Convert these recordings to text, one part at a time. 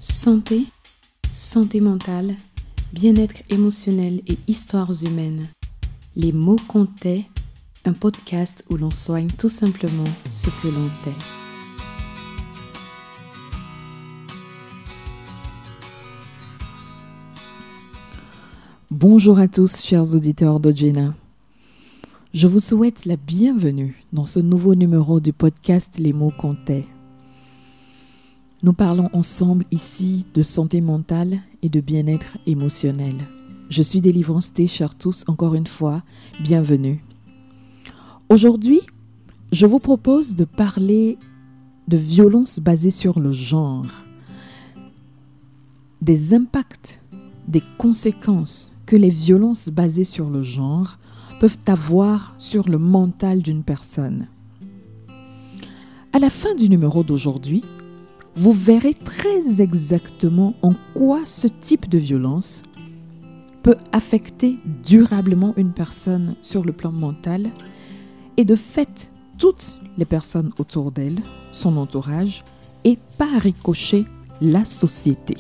Santé, santé mentale, bien-être émotionnel et histoires humaines. Les mots comptaient, un podcast où l'on soigne tout simplement ce que l'on tait. Bonjour à tous, chers auditeurs d'Ojena. Je vous souhaite la bienvenue dans ce nouveau numéro du podcast Les mots comptaient. Nous parlons ensemble ici de santé mentale et de bien-être émotionnel. Je suis Délivrance T, chers tous, encore une fois, bienvenue. Aujourd'hui, je vous propose de parler de violences basées sur le genre, des impacts, des conséquences que les violences basées sur le genre peuvent avoir sur le mental d'une personne. À la fin du numéro d'aujourd'hui, vous verrez très exactement en quoi ce type de violence peut affecter durablement une personne sur le plan mental et de fait toutes les personnes autour d'elle, son entourage et par ricochet la société.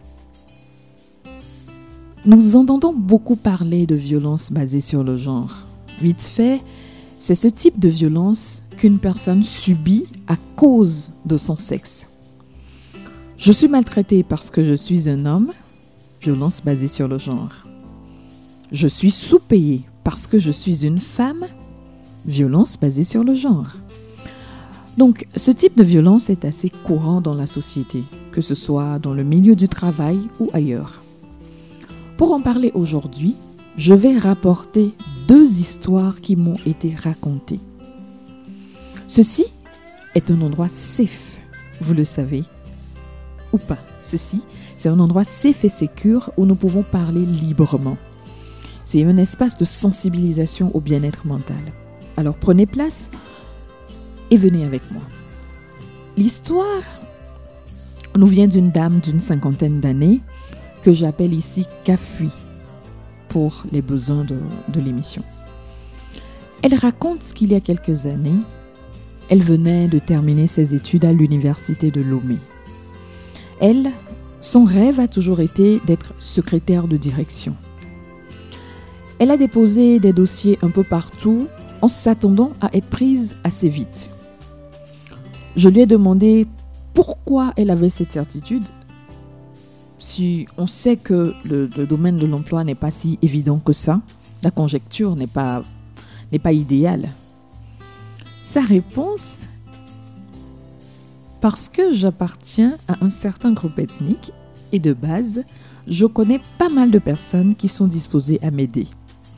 Nous entendons beaucoup parler de violence basée sur le genre. Vite fait, c'est ce type de violence qu'une personne subit à cause de son sexe. Je suis maltraitée parce que je suis un homme, violence basée sur le genre. Je suis sous-payée parce que je suis une femme, violence basée sur le genre. Donc, ce type de violence est assez courant dans la société, que ce soit dans le milieu du travail ou ailleurs. Pour en parler aujourd'hui, je vais rapporter 2 histoires qui m'ont été racontées. Ceci est un endroit safe, vous le savez, ou pas. Ceci, c'est un endroit safe et sécure où nous pouvons parler librement. C'est un espace de sensibilisation au bien-être mental. Alors prenez place et venez avec moi. L'histoire nous vient d'une dame d'une 50aine d'années que j'appelle ici Kafui pour les besoins de l'émission. Elle raconte qu'il y a quelques années, elle venait de terminer ses études à l'université de Lomé. Elle, son rêve a toujours été d'être secrétaire de direction. Elle a déposé des dossiers un peu partout en s'attendant à être prise assez vite. Je lui ai demandé pourquoi elle avait cette certitude. Si on sait que le domaine de l'emploi n'est pas si évident que ça, la conjecture n'est pas idéale. Sa réponse: parce que j'appartiens à un certain groupe ethnique et de base, je connais pas mal de personnes qui sont disposées à m'aider.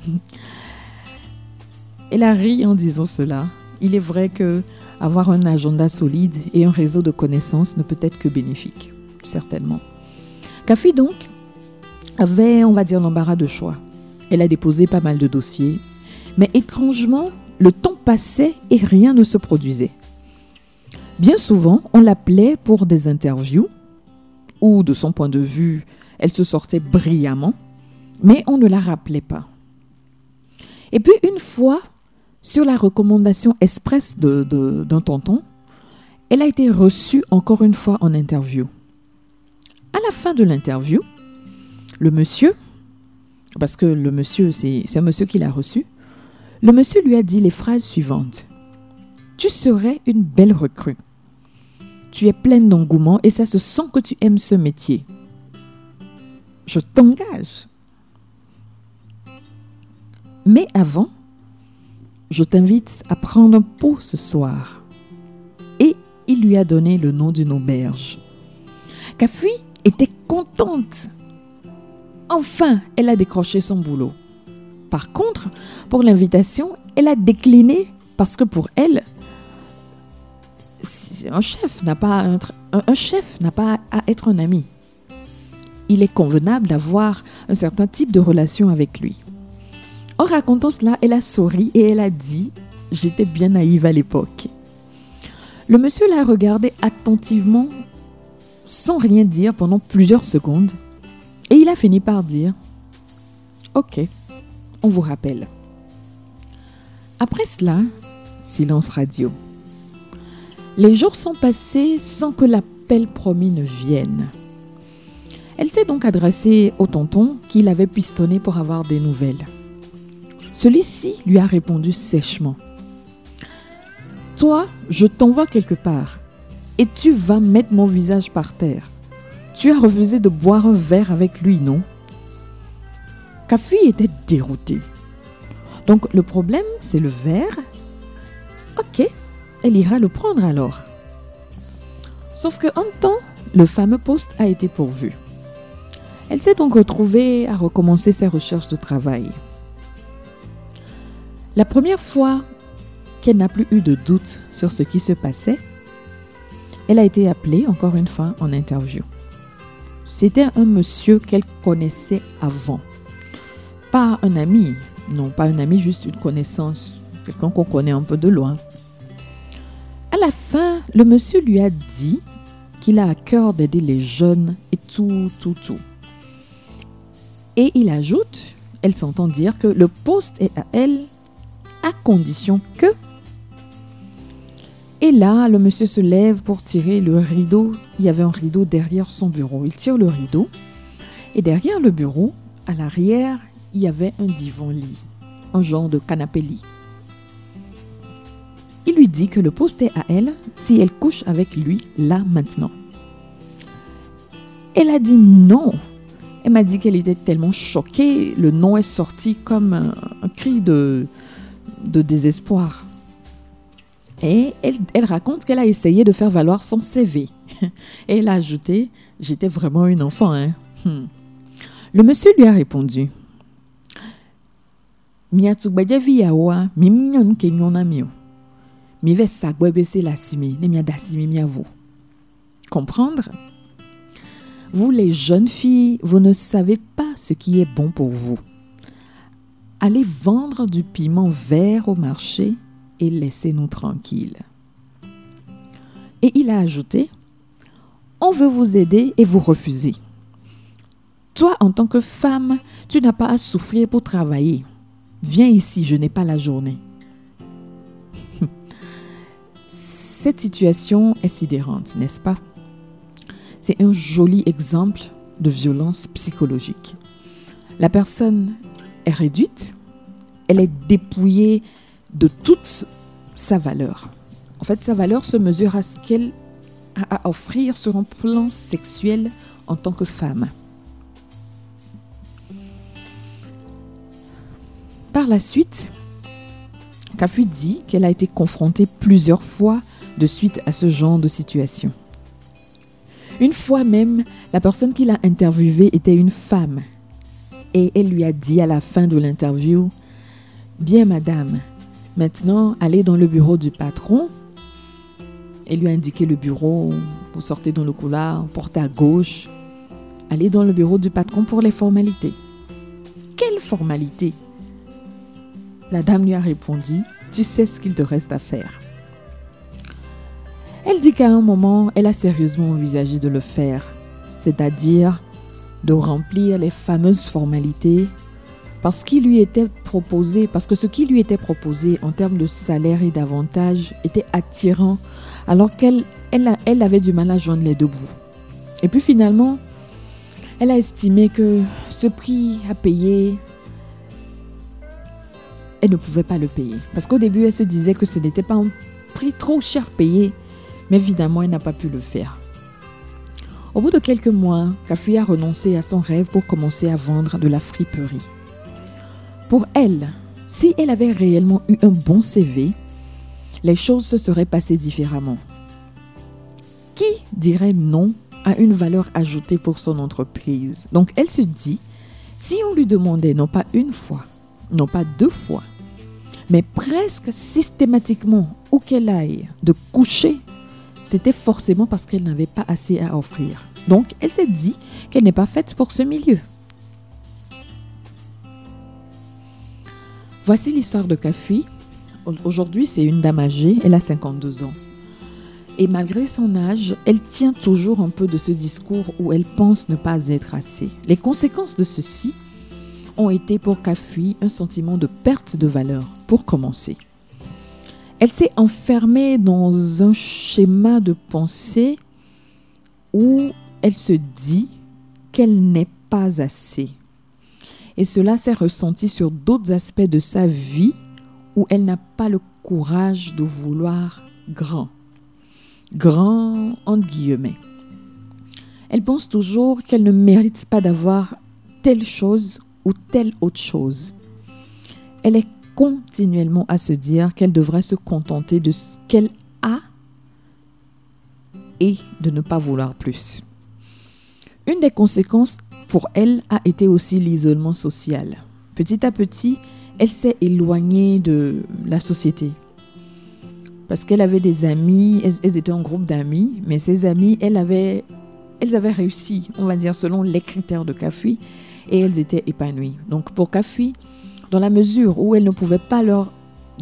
Elle a ri en disant cela. Il est vrai que avoir un agenda solide et un réseau de connaissances ne peut être que bénéfique, certainement. Kafui donc avait, on va dire, l'embarras de choix. Elle a déposé pas mal de dossiers, mais étrangement, le temps passait et rien ne se produisait. Bien souvent, on l'appelait pour des interviews où, de son point de vue, elle se sortait brillamment, mais on ne la rappelait pas. Et puis une fois, sur la recommandation express d'un tonton, elle a été reçue encore une fois en interview. À la fin de l'interview, le monsieur, parce que le monsieur, c'est un monsieur qui l'a reçu, le monsieur lui a dit les phrases suivantes. « Tu serais une belle recrue. Tu es pleine d'engouement et ça se sent que tu aimes ce métier. Je t'engage. Mais avant, je t'invite à prendre un pot ce soir. » Et il lui a donné le nom d'une auberge. Kafui était contente. Enfin, elle a décroché son boulot. Par contre, pour l'invitation, elle a décliné parce que pour elle, un chef n'a pas à être un ami. Il est convenable d'avoir un certain type de relation avec lui. En racontant cela, elle a souri et elle a dit « J'étais bien naïve à l'époque ». Le monsieur l'a regardée attentivement, sans rien dire pendant plusieurs secondes, et il a fini par dire « Ok, on vous rappelle ». Après cela, silence radio. Les jours sont passés sans que l'appel promis ne vienne. Elle s'est donc adressée au tonton qui l'avait pistonné pour avoir des nouvelles. Celui-ci lui a répondu sèchement. « Toi, je t'envoie quelque part et tu vas mettre mon visage par terre. Tu as refusé de boire un verre avec lui, non ?» Kafui était déroutée. Donc le problème, c'est le verre. Ok, elle ira le prendre alors. Sauf qu'en temps, le fameux poste a été pourvu. Elle s'est donc retrouvée à recommencer ses recherches de travail. La première fois qu'elle n'a plus eu de doute sur ce qui se passait, elle a été appelée, encore une fois, en interview. C'était un monsieur qu'elle connaissait avant. Pas un ami, non, pas un ami, juste une connaissance, quelqu'un qu'on connaît un peu de loin. À la fin, le monsieur lui a dit qu'il a à cœur d'aider les jeunes et tout. Et il ajoute, elle s'entend dire que le poste est à elle à condition que... Et là, le monsieur se lève pour tirer le rideau. Il y avait un rideau derrière son bureau. Il tire le rideau et derrière le bureau, à l'arrière, il y avait un divan-lit, un genre de canapé-lit. Il lui dit que le poste est à elle si elle couche avec lui là maintenant. Elle a dit non. Elle m'a dit qu'elle était tellement choquée. Le non est sorti comme un cri de désespoir. Et elle raconte qu'elle a essayé de faire valoir son CV. Et elle a ajouté, j'étais vraiment une enfant. Le monsieur lui a répondu, comprendre? Vous les jeunes filles, vous ne savez pas ce qui est bon pour vous. Allez vendre du piment vert au marché et laissez-nous tranquilles. Et il a ajouté, on veut vous aider et vous refusez. Toi, en tant que femme, tu n'as pas à souffrir pour travailler. Viens ici, je n'ai pas la journée. Cette situation est sidérante, n'est-ce pas? C'est un joli exemple de violence psychologique. La personne est réduite, elle est dépouillée de toute sa valeur. En fait, sa valeur se mesure à ce qu'elle a à offrir sur un plan sexuel en tant que femme. Par la suite, Kafui dit qu'elle a été confrontée plusieurs fois de suite à ce genre de situation. Une fois même, la personne qui l'a interviewée était une femme et elle lui a dit à la fin de l'interview, « Bien madame, maintenant allez dans le bureau du patron. » Elle lui a indiqué le bureau, vous sortez dans le couloir, portez à gauche. Allez dans le bureau du patron pour les formalités. Quelle formalité? La dame lui a répondu, tu sais ce qu'il te reste à faire. Elle dit qu'à un moment, elle a sérieusement envisagé de le faire, c'est-à-dire de remplir les fameuses formalités parce que ce qui lui était proposé en termes de salaire et d'avantages était attirant, alors qu'elle avait du mal à joindre les deux bouts. Et puis finalement, elle a estimé que ce prix à payer, elle ne pouvait pas le payer. Parce qu'au début, elle se disait que ce n'était pas un prix trop cher payé, mais évidemment, elle n'a pas pu le faire. Au bout de quelques mois, Kafui a renoncé à son rêve pour commencer à vendre de la friperie. Pour elle, si elle avait réellement eu un bon CV, les choses se seraient passées différemment. Qui dirait non à une valeur ajoutée pour son entreprise? Donc elle se dit, si on lui demandait non pas une fois, non pas deux fois, mais presque systématiquement où qu'elle aille de coucher, c'était forcément parce qu'elle n'avait pas assez à offrir. Donc elle s'est dit qu'elle n'est pas faite pour ce milieu. Voici l'histoire de Kafui. Aujourd'hui, c'est une dame âgée, elle a 52 ans. Et malgré son âge, elle tient toujours un peu de ce discours où elle pense ne pas être assez. Les conséquences de ceci ont été pour Kafui un sentiment de perte de valeur, pour commencer. Elle s'est enfermée dans un schéma de pensée où elle se dit qu'elle n'est pas assez. Et cela s'est ressenti sur d'autres aspects de sa vie où elle n'a pas le courage de vouloir grand. Grand entre guillemets. Elle pense toujours qu'elle ne mérite pas d'avoir telle chose ou telle autre chose. Elle est continuellement à se dire qu'elle devrait se contenter de ce qu'elle a et de ne pas vouloir plus. Une des conséquences pour elle a été aussi l'isolement social. Petit à petit, elle s'est éloignée de la société. Parce qu'elle avait des amis, elles étaient un groupe d'amis, mais ces amis, elles avaient réussi, on va dire, selon les critères de Kafui, et elles étaient épanouies. Donc pour Kafui, dans la mesure où elle ne pouvait pas leur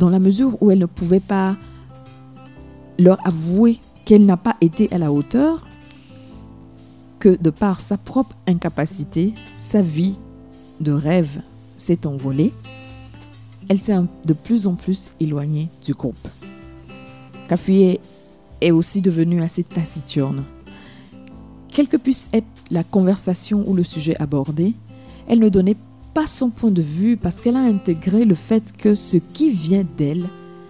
avouer qu'elle n'a pas été à la hauteur, que de par sa propre incapacité, sa vie de rêve s'est envolée, elle s'est de plus en plus éloignée du groupe. Kafui est aussi devenue assez taciturne. Quelle que puisse être la conversation ou le sujet abordé, elle ne donnait pas son point de vue parce qu'elle a intégré le fait que ce qui vient d'elle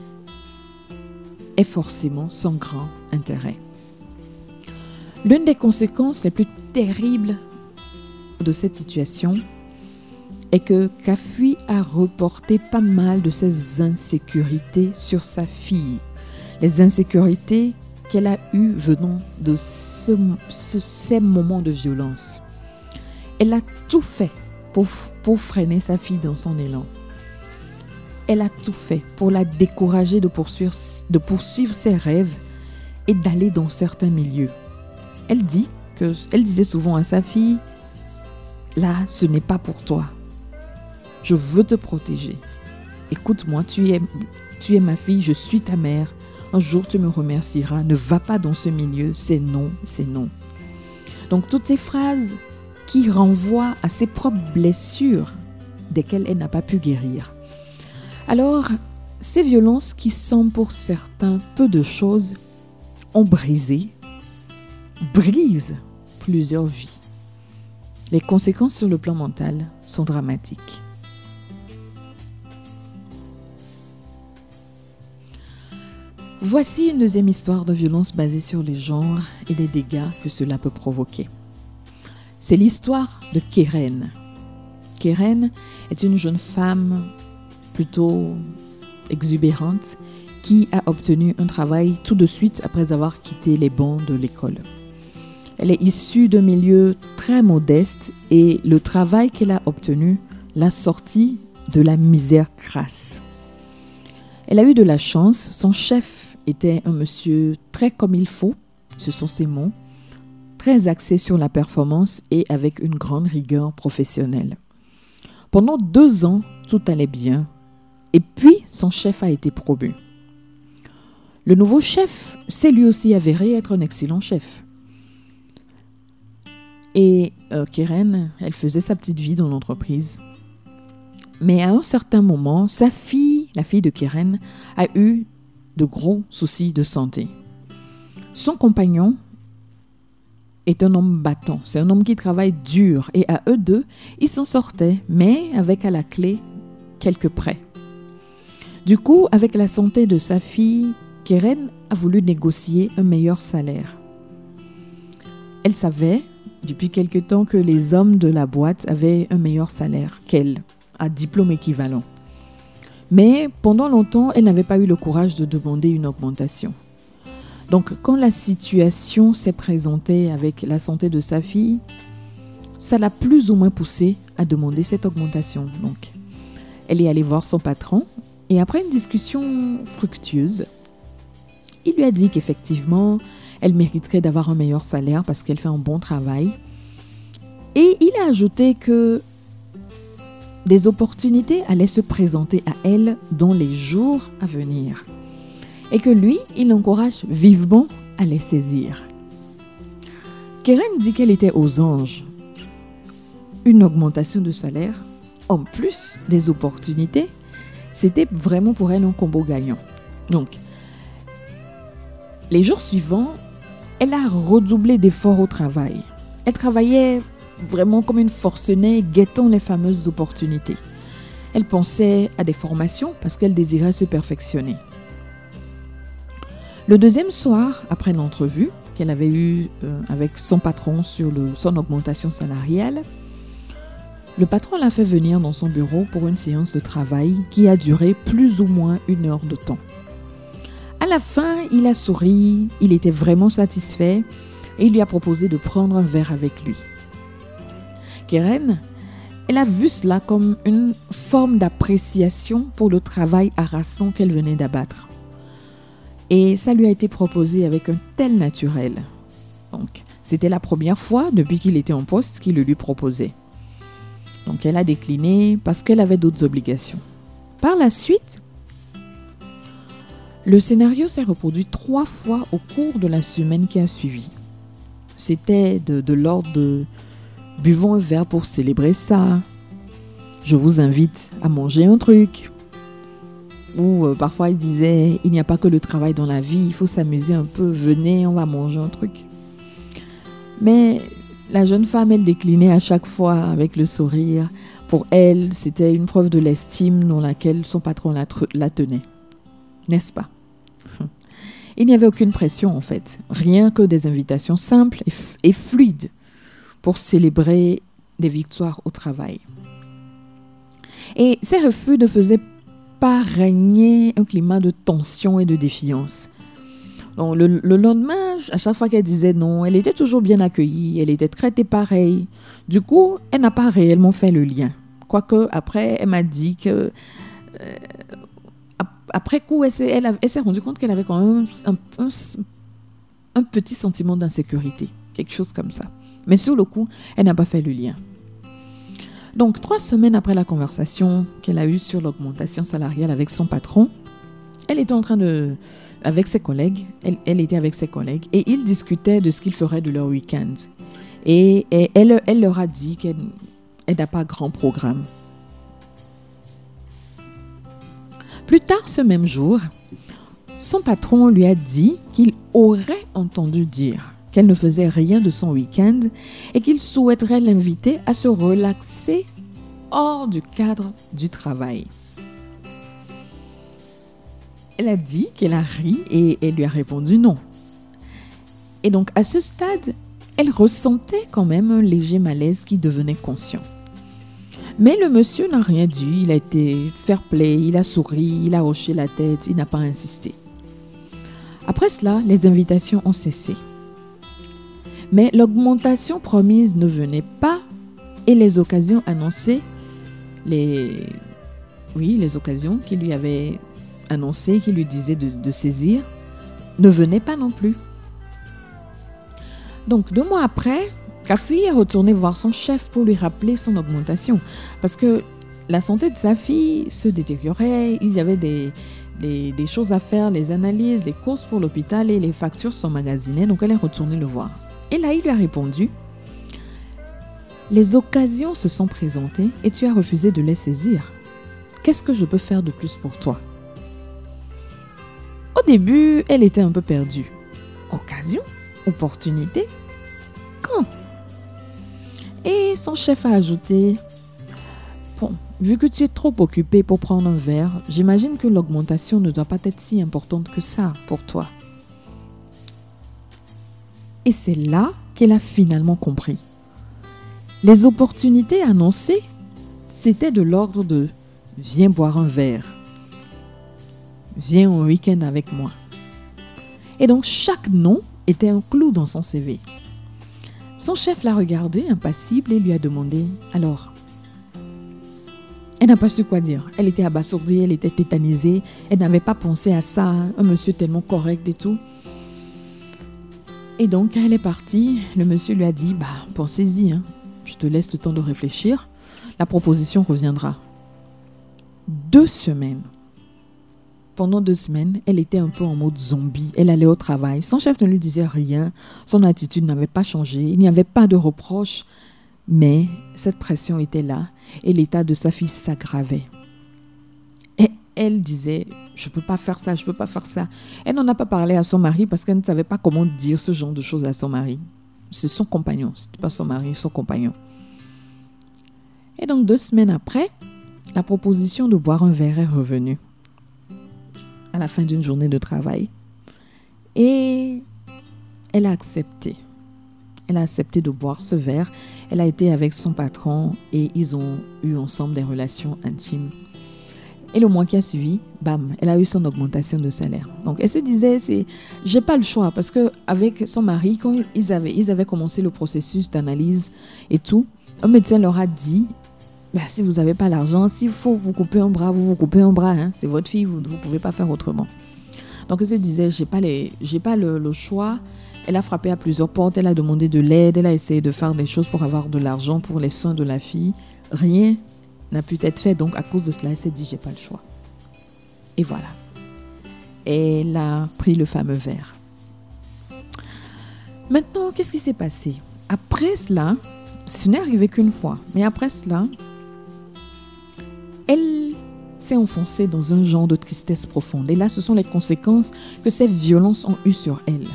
est forcément sans grand intérêt. L'une des conséquences les plus terribles de cette situation est que Kafui a reporté pas mal de ses insécurités sur sa fille. Les insécurités qu'elle a eues venant de ces moments de violence. Elle a tout fait pour freiner sa fille dans son élan. Elle a tout fait pour la décourager de poursuivre ses rêves et d'aller dans certains milieux. Elle disait souvent à sa fille, là, ce n'est pas pour toi. Je veux te protéger. Écoute-moi, tu es ma fille, je suis ta mère. Un jour, tu me remercieras. Ne va pas dans ce milieu, c'est non, c'est non. Donc, toutes ces phrases qui renvoient à ses propres blessures desquelles elle n'a pas pu guérir. Alors, ces violences qui semblent pour certains peu de choses ont brisent plusieurs vies. Les conséquences sur le plan mental sont dramatiques. Voici une deuxième histoire de violence basée sur les genres et des dégâts que cela peut provoquer. C'est l'histoire de Keren. Keren est une jeune femme plutôt exubérante qui a obtenu un travail tout de suite après avoir quitté les bancs de l'école. Elle est issue d'un milieu très modeste et le travail qu'elle a obtenu l'a sortie de la misère crasse. Elle a eu de la chance, son chef était un monsieur très comme il faut, ce sont ses mots, très axé sur la performance et avec une grande rigueur professionnelle. Pendant 2 ans, tout allait bien et puis son chef a été promu. Le nouveau chef s'est lui aussi avéré être un excellent chef. Et Keren, elle faisait sa petite vie dans l'entreprise. Mais à un certain moment, sa fille, la fille de Keren, a eu de gros soucis de santé. Son compagnon est un homme battant. C'est un homme qui travaille dur. Et à eux deux, ils s'en sortaient, mais avec à la clé quelques prêts. Du coup, avec la santé de sa fille, Keren a voulu négocier un meilleur salaire. Elle savait depuis quelque temps que les hommes de la boîte avaient un meilleur salaire qu'elle, à diplôme équivalent. Mais pendant longtemps, elle n'avait pas eu le courage de demander une augmentation. Donc, quand la situation s'est présentée avec la santé de sa fille, ça l'a plus ou moins poussée à demander cette augmentation. Donc, elle est allée voir son patron et après une discussion fructueuse, il lui a dit qu'effectivement, elle mériterait d'avoir un meilleur salaire parce qu'elle fait un bon travail. Et il a ajouté que des opportunités allaient se présenter à elle dans les jours à venir. Et que lui, il l'encourage vivement à les saisir. Keren dit qu'elle était aux anges. Une augmentation de salaire, en plus des opportunités, c'était vraiment pour elle un combo gagnant. Donc, les jours suivants, elle a redoublé d'efforts au travail. Elle travaillait vraiment comme une forcenée guettant les fameuses opportunités. Elle pensait à des formations parce qu'elle désirait se perfectionner. Le deuxième soir, après l'entrevue qu'elle avait eue avec son patron sur son augmentation salariale, le patron l'a fait venir dans son bureau pour une séance de travail qui a duré plus ou moins 1 heure de temps. À la fin, il a souri, il était vraiment satisfait et il lui a proposé de prendre un verre avec lui. Keren, elle a vu cela comme une forme d'appréciation pour le travail harassant qu'elle venait d'abattre. Et ça lui a été proposé avec un tel naturel. Donc, c'était la première fois depuis qu'il était en poste qu'il le lui proposait. Donc, elle a décliné parce qu'elle avait d'autres obligations. Par la suite, le scénario s'est reproduit 3 fois au cours de la semaine qui a suivi. C'était de l'ordre de « buvons un verre pour célébrer ça »,« je vous invite à manger un truc ». Ou parfois il disait « il n'y a pas que le travail dans la vie, il faut s'amuser un peu, venez, on va manger un truc ». Mais la jeune femme, elle déclinait à chaque fois avec le sourire. Pour elle, c'était une preuve de l'estime dans laquelle son patron la tenait. N'est-ce pas? Il n'y avait aucune pression en fait, rien que des invitations simples et fluides pour célébrer des victoires au travail. Et ces refus ne faisaient pas régner un climat de tension et de défiance. Donc, le lendemain, à chaque fois qu'elle disait non, elle était toujours bien accueillie, elle était traitée pareil. Du coup, elle n'a pas réellement fait le lien. Quoique, après, elle m'a dit que... après coup, elle s'est rendue compte qu'elle avait quand même un petit sentiment d'insécurité. Quelque chose comme ça. Mais sur le coup, elle n'a pas fait le lien. Donc, 3 semaines après la conversation qu'elle a eue sur l'augmentation salariale avec son patron, elle était en train avec ses collègues, elle était avec ses collègues et ils discutaient de ce qu'ils feraient de leur week-end. Et elle leur a dit qu'elle n'a pas grand programme. Plus tard ce même jour, son patron lui a dit qu'il aurait entendu dire qu'elle ne faisait rien de son week-end et qu'il souhaiterait l'inviter à se relaxer hors du cadre du travail. Elle a dit qu'elle a ri et elle lui a répondu non. Et donc à ce stade, elle ressentait quand même un léger malaise qui devenait conscient. Mais le monsieur n'a rien dit, il a été fair play, il a souri, il a hoché la tête, il n'a pas insisté. Après cela, les invitations ont cessé. Mais l'augmentation promise ne venait pas et les occasions annoncées, les occasions qu'il lui avait annoncées, qu'il lui disait de saisir, ne venaient pas non plus. Donc 2 mois après, Kafi est retourné voir son chef pour lui rappeler son augmentation parce que la santé de sa fille se détériorait, il y avait des choses à faire, les analyses, les courses pour l'hôpital et les factures s'emmagasinaient, donc elle est retournée le voir. Et là, il lui a répondu « Les occasions se sont présentées et tu as refusé de les saisir. Qu'est-ce que je peux faire de plus pour toi ?» Au début, elle était un peu perdue. Occasion ? Opportunité ? Quand ? Et son chef a ajouté « Bon, vu que tu es trop occupé pour prendre un verre, j'imagine que l'augmentation ne doit pas être si importante que ça pour toi. » Et c'est là qu'elle a finalement compris. Les opportunités annoncées, c'était de l'ordre de « Viens boire un verre. Viens au week-end avec moi. » Et donc chaque nom était un clou dans son CV. Son chef l'a regardée, impassible, et lui a demandé « Alors ?» Elle n'a pas su quoi dire. Elle était abasourdie, elle était tétanisée. Elle n'avait pas pensé à ça, un monsieur tellement correct et tout. Et donc, quand elle est partie, le monsieur lui a dit « Pensez-y, je te laisse le temps de réfléchir. La proposition reviendra. » 2 semaines. Pendant 2 semaines, elle était un peu en mode zombie. Elle allait au travail. Son chef ne lui disait rien. Son attitude n'avait pas changé. Il n'y avait pas de reproches. Mais cette pression était là et l'état de sa fille s'aggravait. Et elle disait « Je ne peux pas faire ça, je ne peux pas faire ça. » Elle n'en a pas parlé à son mari parce qu'elle ne savait pas comment dire ce genre de choses à son mari. C'est son compagnon, c'était pas son mari, son compagnon. Et donc 2 semaines après, la proposition de boire un verre est revenue à la fin d'une journée de travail. Et elle a accepté. Elle a accepté de boire ce verre. Elle a été avec son patron et ils ont eu ensemble des relations intimes. Et le mois qui a suivi, bam, elle a eu son augmentation de salaire. Donc elle se disait, j'ai pas le choix, parce que avec son mari, quand ils avaient commencé le processus d'analyse et tout, un médecin leur a dit, si vous n'avez pas l'argent, s'il faut vous couper un bras, vous coupez un bras, hein, c'est votre fille, vous ne pouvez pas faire autrement. Donc elle se disait, j'ai pas le choix. Elle a frappé à plusieurs portes, elle a demandé de l'aide, elle a essayé de faire des choses pour avoir de l'argent pour les soins de la fille. Rien n'a pu être fait, donc à cause de cela, elle s'est dit, j'ai pas le choix. Et voilà. Elle a pris le fameux verre. Maintenant, qu'est-ce qui s'est passé? Après cela, ce n'est arrivé qu'une fois, mais après cela, elle s'est enfoncée dans un genre de tristesse profonde. Et là, ce sont les conséquences que ces violences ont eues sur elle.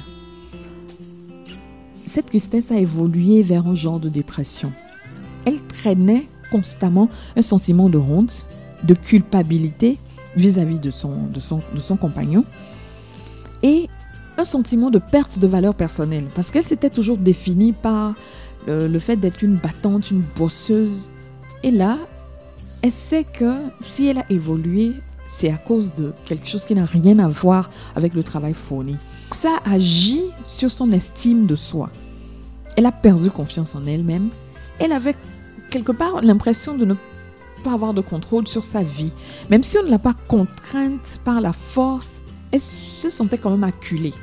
Cette tristesse a évolué vers un genre de dépression. Elle traînait constamment un sentiment de honte, de culpabilité vis-à-vis de son compagnon et un sentiment de perte de valeur personnelle parce qu'elle s'était toujours définie par le fait d'être une battante, une bosseuse. Et là, elle sait que si elle a évolué, c'est à cause de quelque chose qui n'a rien à voir avec le travail fourni. Ça agit sur son estime de soi. Elle a perdu confiance en elle-même. Elle avait quelque part l'impression de ne pas avoir de contrôle sur sa vie. Même si on ne l'a pas contrainte par la force, elle se sentait quand même acculée.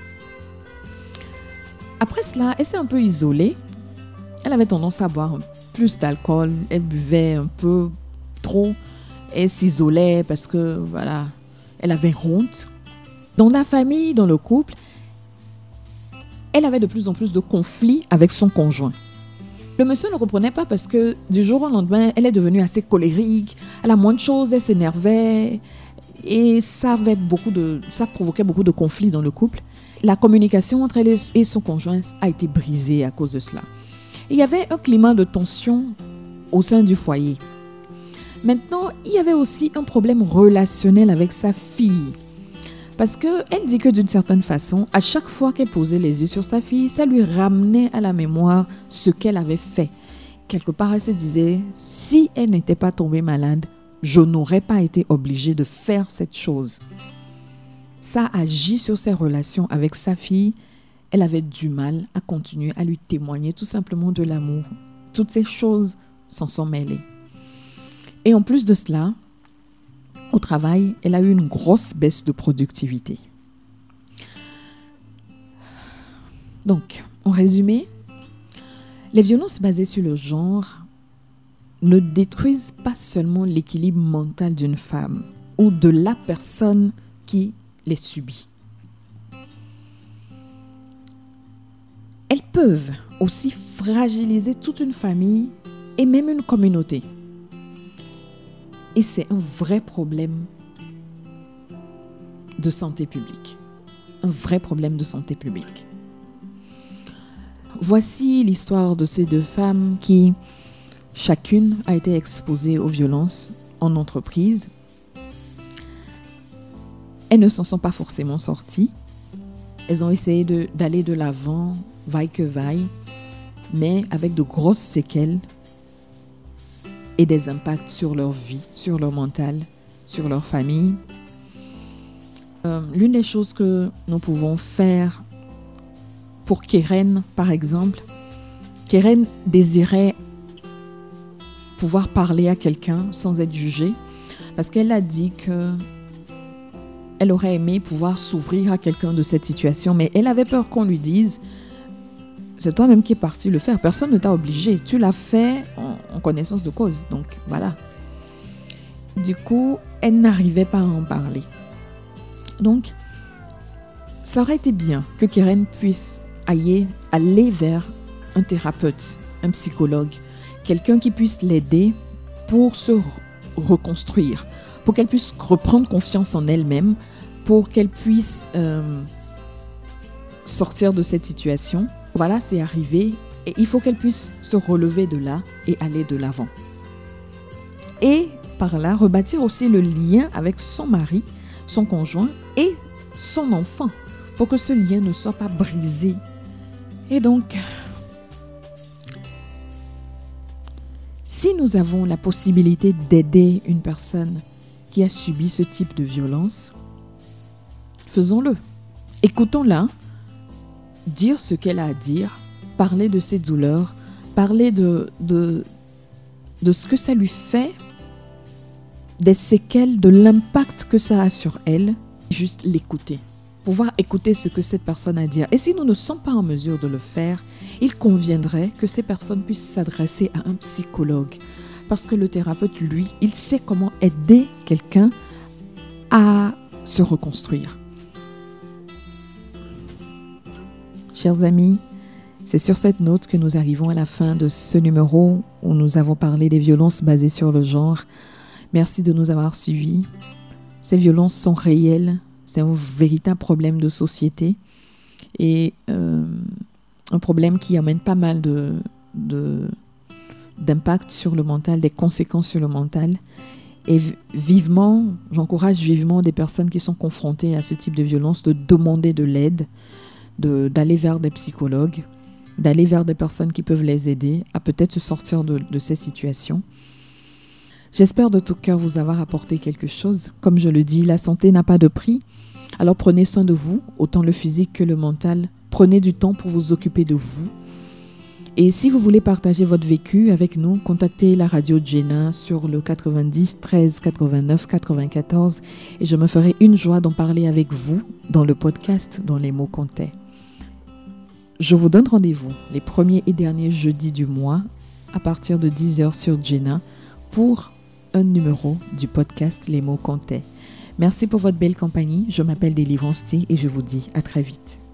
Après cela, elle s'est un peu isolée. Elle avait tendance à boire plus d'alcool. Elle buvait un peu trop. Elle s'isolait parce que, voilà, elle avait honte. Dans la famille, dans le couple, elle avait de plus en plus de conflits avec son conjoint. Le monsieur ne reprenait pas parce que du jour au lendemain, elle est devenue assez colérique. À la moindre chose, elle s'énervait. Et ça provoquait beaucoup de conflits dans le couple. La communication entre elle et son conjoint a été brisée à cause de cela. Il y avait un climat de tension au sein du foyer. Maintenant, il y avait aussi un problème relationnel avec sa fille. Parce qu'elle dit que d'une certaine façon, à chaque fois qu'elle posait les yeux sur sa fille, ça lui ramenait à la mémoire ce qu'elle avait fait. Quelque part, elle se disait, si elle n'était pas tombée malade, je n'aurais pas été obligée de faire cette chose. Ça agit sur ses relations avec sa fille. Elle avait du mal à continuer à lui témoigner tout simplement de l'amour. Toutes ces choses s'en sont mêlées. Et en plus de cela, au travail, elle a eu une grosse baisse de productivité. Donc, en résumé, les violences basées sur le genre ne détruisent pas seulement l'équilibre mental d'une femme ou de la personne qui les subit. Elles peuvent aussi fragiliser toute une famille et même une communauté. Et c'est un vrai problème de santé publique. Un vrai problème de santé publique. Voici l'histoire de ces 2 femmes qui, chacune, a été exposée aux violences en entreprise. Elles ne s'en sont pas forcément sorties. Elles ont essayé d'aller de l'avant, vaille que vaille, mais avec de grosses séquelles et des impacts sur leur vie, sur leur mental, sur leur famille. L'une des choses que nous pouvons faire pour Keren, par exemple, Keren désirait pouvoir parler à quelqu'un sans être jugée parce qu'elle a dit qu'elle aurait aimé pouvoir s'ouvrir à quelqu'un de cette situation, mais elle avait peur qu'on lui dise c'est toi-même qui es parti le faire. Personne ne t'a obligé. Tu l'as fait en connaissance de cause. Donc, voilà. Du coup, elle n'arrivait pas à en parler. Donc, ça aurait été bien que Keren puisse aller vers un thérapeute, un psychologue, quelqu'un qui puisse l'aider pour se reconstruire, pour qu'elle puisse reprendre confiance en elle-même, pour qu'elle puisse sortir de cette situation, voilà, c'est arrivé et il faut qu'elle puisse se relever de là et aller de l'avant. Et par là, rebâtir aussi le lien avec son mari, son conjoint et son enfant pour que ce lien ne soit pas brisé. Et donc, si nous avons la possibilité d'aider une personne qui a subi ce type de violence, faisons-le. Écoutons-la, dire ce qu'elle a à dire, parler de ses douleurs, parler de ce que ça lui fait, des séquelles, de l'impact que ça a sur elle, juste l'écouter. Pouvoir écouter ce que cette personne a à dire. Et si nous ne sommes pas en mesure de le faire, il conviendrait que ces personnes puissent s'adresser à un psychologue. Parce que le thérapeute, lui, il sait comment aider quelqu'un à se reconstruire. Chers amis, c'est sur cette note que nous arrivons à la fin de ce numéro où nous avons parlé des violences basées sur le genre. Merci de nous avoir suivis. Ces violences sont réelles. C'est un véritable problème de société et un problème qui amène pas mal d'impact sur le mental, des conséquences sur le mental. Et j'encourage vivement des personnes qui sont confrontées à ce type de violence de demander de l'aide, d'aller vers des psychologues, d'aller vers des personnes qui peuvent les aider à peut-être se sortir de ces situations. J'espère de tout cœur vous avoir apporté quelque chose. Comme je le dis, la santé n'a pas de prix. Alors prenez soin de vous, autant le physique que le mental. Prenez du temps pour vous occuper de vous. Et si vous voulez partager votre vécu avec nous, contactez la radio Jenna sur le 90 13 89 94 et je me ferai une joie d'en parler avec vous dans le podcast dont les mots comptaient. Je vous donne rendez-vous les premiers et derniers jeudis du mois à partir de 10h sur Jenna pour un numéro du podcast Les mots comptaient. Merci pour votre belle compagnie. Je m'appelle Délivrance T et je vous dis à très vite.